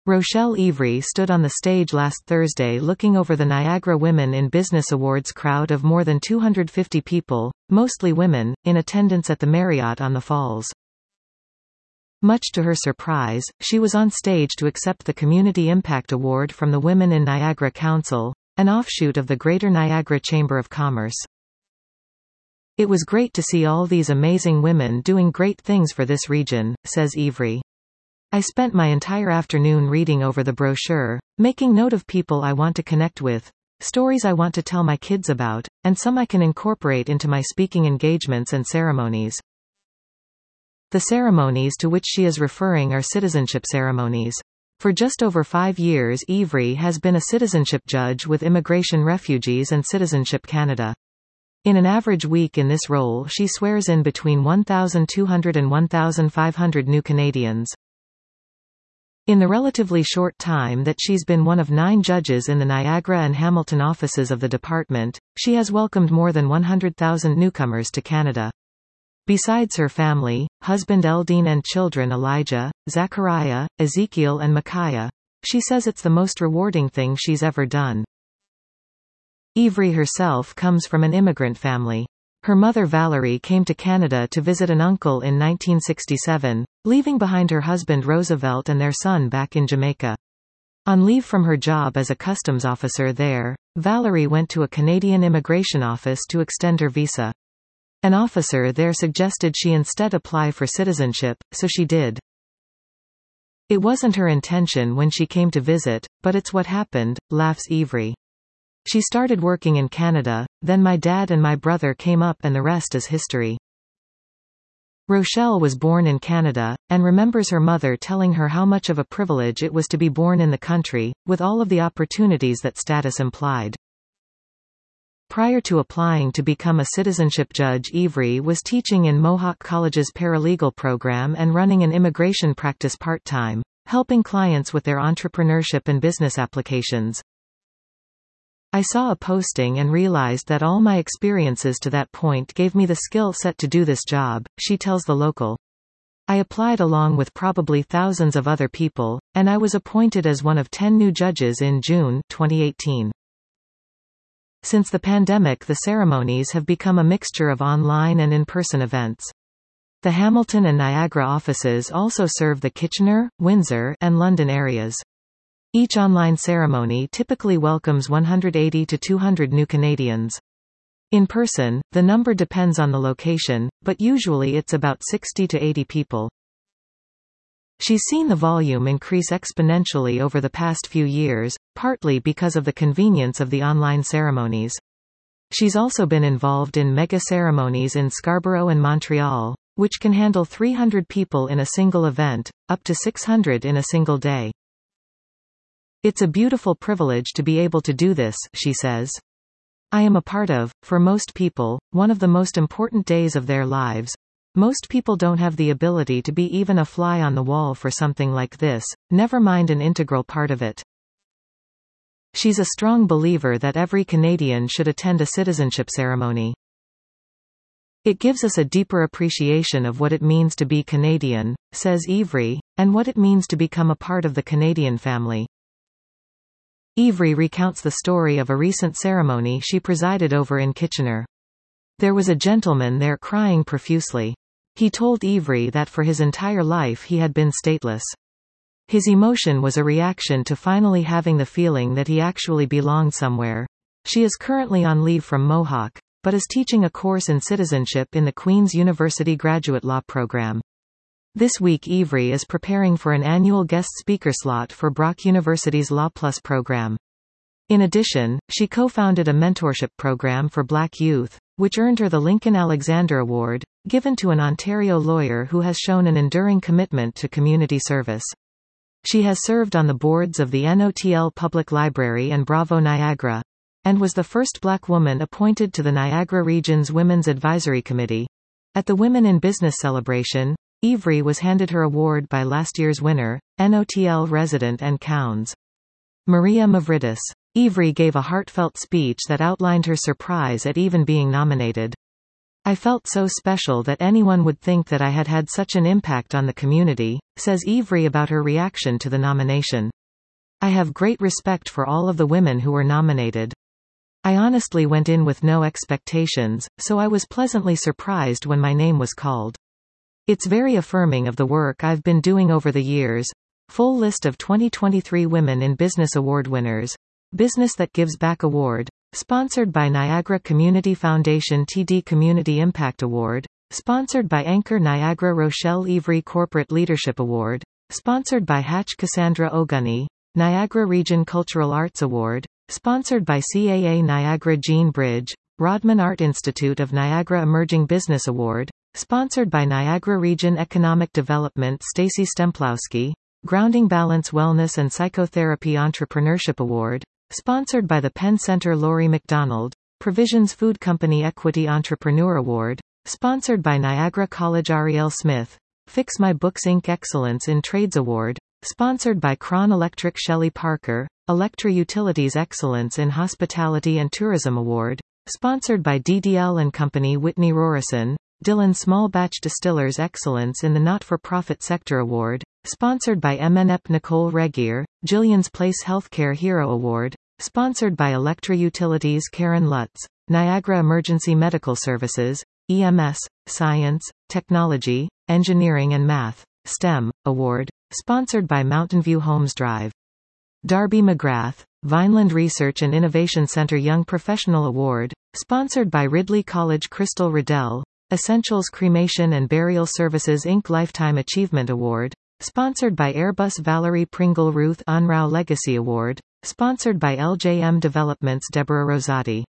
Rochelle Ivry stood on the stage last Thursday looking over the Niagara Women in Business Awards crowd of more than 250 people, mostly women, in attendance at the Marriott on the Falls. Much to her surprise, she was on stage to accept the Community Impact Award from the Women in Niagara Council, an offshoot of the Greater Niagara Chamber of Commerce. "It was great to see all these amazing women doing great things for this region," says Ivry. "I spent my entire afternoon reading over the brochure, making note of people I want to connect with, stories I want to tell my kids about, and some I can incorporate into my speaking engagements and ceremonies." The ceremonies to which she is referring are citizenship ceremonies. For just over 5 years, Ivry has been a citizenship judge with Immigration Refugees and Citizenship Canada. In an average week in this role, she swears in between 1,200 and 1,500 new Canadians. In the relatively short time that she's been one of 9 judges in the Niagara and Hamilton offices of the department, she has welcomed more than 100,000 newcomers to Canada. Besides her family, husband Eldine and children Elijah, Zachariah, Ezekiel and Micaiah, she says it's the most rewarding thing she's ever done. Ivry herself comes from an immigrant family. Her mother Valerie came to Canada to visit an uncle in 1967, leaving behind her husband Roosevelt and their son back in Jamaica. On leave from her job as a customs officer there, Valerie went to a Canadian immigration office to extend her visa. An officer there suggested she instead apply for citizenship, so she did. "It wasn't her intention when she came to visit, but it's what happened," laughs Ivry. "She started working in Canada, then my dad and my brother came up and the rest is history." Rochelle was born in Canada, and remembers her mother telling her how much of a privilege it was to be born in the country, with all of the opportunities that status implied. Prior to applying to become a citizenship judge, Ivry was teaching in Mohawk College's paralegal program and running an immigration practice part-time, helping clients with their entrepreneurship and business applications. "I saw a posting and realized that all my experiences to that point gave me the skill set to do this job," she tells The Local. "I applied along with probably thousands of other people, and I was appointed as one of 10 new judges in June 2018. Since the pandemic, the ceremonies have become a mixture of online and in-person events. The Hamilton and Niagara offices also serve the Kitchener, Windsor, and London areas. Each online ceremony typically welcomes 180 to 200 new Canadians. In person, the number depends on the location, but usually it's about 60 to 80 people. She's seen the volume increase exponentially over the past few years, partly because of the convenience of the online ceremonies. She's also been involved in mega ceremonies in Scarborough and Montreal, which can handle 300 people in a single event, up to 600 in a single day. "It's a beautiful privilege to be able to do this," she says. "I am a part of, for most people, one of the most important days of their lives. Most people don't have the ability to be even a fly on the wall for something like this, never mind an integral part of it." She's a strong believer that every Canadian should attend a citizenship ceremony. "It gives us a deeper appreciation of what it means to be Canadian," says Ivry, "and what it means to become a part of the Canadian family." Ivry recounts the story of a recent ceremony she presided over in Kitchener. There was a gentleman there crying profusely. He told Ivry that for his entire life he had been stateless. His emotion was a reaction to finally having the feeling that he actually belonged somewhere. She is currently on leave from Mohawk, but is teaching a course in citizenship in the Queen's University Graduate Law Program. This week Ivry is preparing for an annual guest speaker slot for Brock University's Law Plus program. In addition, she co-founded a mentorship program for Black youth, which earned her the Lincoln Alexander Award, given to an Ontario lawyer who has shown an enduring commitment to community service. She has served on the boards of the NOTL Public Library and Bravo Niagara, and was the first Black woman appointed to the Niagara Region's Women's Advisory Committee. At the Women in Business celebration, Ivry was handed her award by last year's winner, NOTL resident and Counds Maria Mavridis. Ivry gave a heartfelt speech that outlined her surprise at even being nominated. I felt so special that anyone would think that I had had such an impact on the community, says Ivry about her reaction to the nomination. I have great respect for all of the women who were nominated. I honestly went in with no expectations, so I was pleasantly surprised when my name was called. It's very affirming of the work I've been doing over the years. Full list of 2023 Women in Business Award winners. Business That Gives Back Award. Sponsored by Niagara Community Foundation TD Community Impact Award. Sponsored by Anchor Niagara Rochelle Ivry Corporate Leadership Award. Sponsored by Hatch Cassandra Ogunny. Niagara Region Cultural Arts Award. Sponsored by CAA Niagara Jean Bridge. Rodman Art Institute of Niagara Emerging Business Award. Sponsored by Niagara Region Economic Development Stacy Stemplowski. Grounding Balance Wellness and Psychotherapy Entrepreneurship Award. Sponsored by the Penn Center Laurie McDonald. Provisions Food Company Equity Entrepreneur Award. Sponsored by Niagara College Ariel Smith. Fix My Books Inc. Excellence in Trades Award. Sponsored by Cron Electric Shelley Parker. Electra Utilities Excellence in Hospitality and Tourism Award. Sponsored by DDL & Company Whitney Rorison. Dillon Small Batch Distillers Excellence in the Not-for-Profit Sector Award. Sponsored by MNEP Nicole Regier. Jillian's Place Healthcare Hero Award. Sponsored by Electra Utilities Karen Lutz. Niagara Emergency Medical Services. EMS, Science, Technology, Engineering and Math. STEM, Award. Sponsored by Mountain View Homes Drive. Darby McGrath. Vineland Research and Innovation Center Young Professional Award. Sponsored by Ridley College Crystal Riddell. Essentials Cremation and Burial Services Inc. Lifetime Achievement Award. Sponsored by Airbus Valerie Pringle Ruth Unrau Legacy Award. Sponsored by LJM Developments Deborah Rosati.